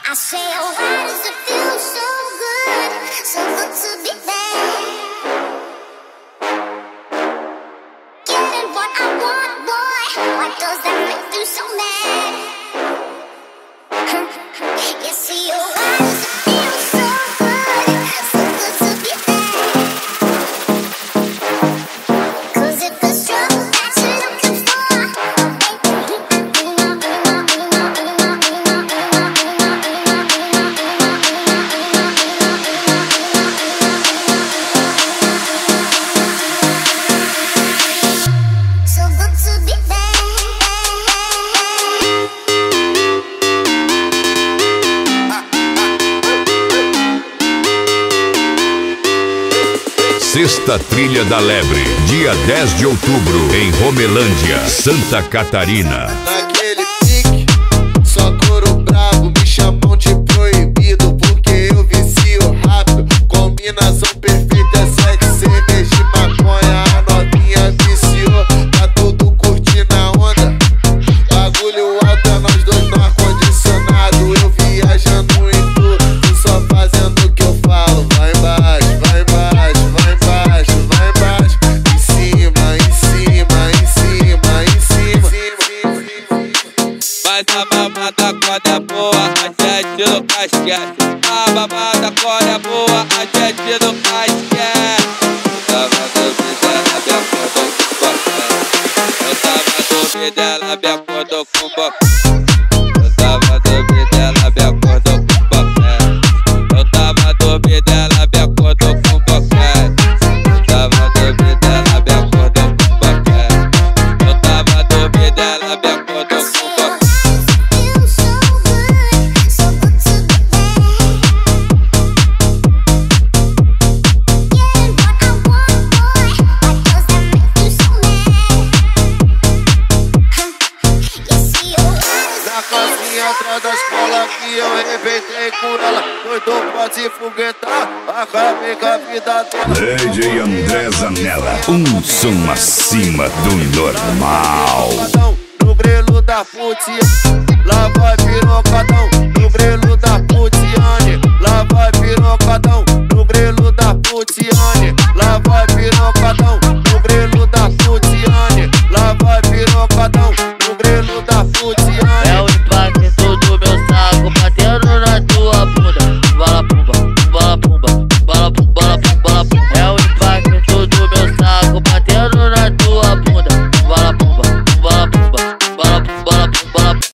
I say, oh, why does it feel so good to be there? Getting what I want, boy. Why does that make you so mad? You see, oh, why does it feel so good to be there? 'Cause if there's trouble that you're looking for, so good to be there. Sexta Trilha da Lebre, dia 10 de outubro, em Romelândia, Santa Catarina. Naquele pique, só couro brabo, me chamam de proibido, porque eu vicio rápido. Combinação perfeita, 7 cerveja de maconha, a novinha viciou, tá tudo curtindo a onda. Bagulho alto é nós dois no ar-condicionado, eu viajando em tudo, só fazendo o que eu falo. Vai embaixo, vai embaixo, vai embaixo, vai embaixo, em cima, em cima, em cima, em cima. Mas a mamada quando é boa, a gente não casquete. A mamada quando é boa, a gente não casquete. Eu tava dormindo, ela me acordou com boquete. Eu tava dormindo, ela me acordou com boquete. Eu tava dormindo, ela me acordou com boquete. Eu tava dormindo, ela me acordou com boquete. Eu tava dormindo, ela me acordou com boquete. Na casinha atrás da escola que eu arrebentei com ela. Doido pra se foguetar, acabei com a vida dela. DJ André Zanella, um som acima do normal. No grelo da putinha, lá vai